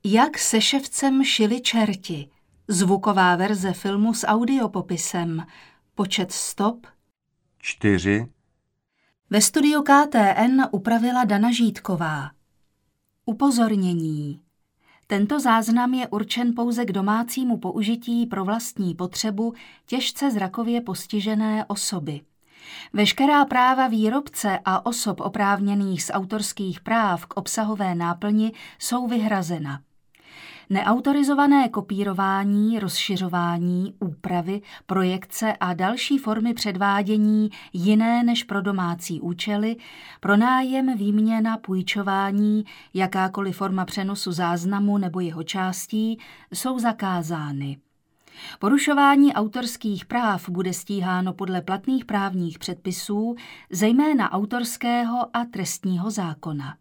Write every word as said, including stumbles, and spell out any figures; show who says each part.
Speaker 1: Jak se ševcem šili čerti. Zvuková verze filmu s audiopopisem. Počet stop.
Speaker 2: čtyři.
Speaker 1: Ve studiu K T N upravila Dana Žítková. Upozornění. Tento záznam je určen pouze k domácímu použití pro vlastní potřebu těžce zrakově postižené osoby. Veškerá práva výrobce a osob oprávněných z autorských práv k obsahové náplni jsou vyhrazena. Neautorizované kopírování, rozšiřování, úpravy, projekce a další formy předvádění jiné než pro domácí účely, pronájem, výměna, půjčování, jakákoliv forma přenosu záznamu nebo jeho částí jsou zakázány. Porušování autorských práv bude stíháno podle platných právních předpisů, zejména autorského a trestního zákona.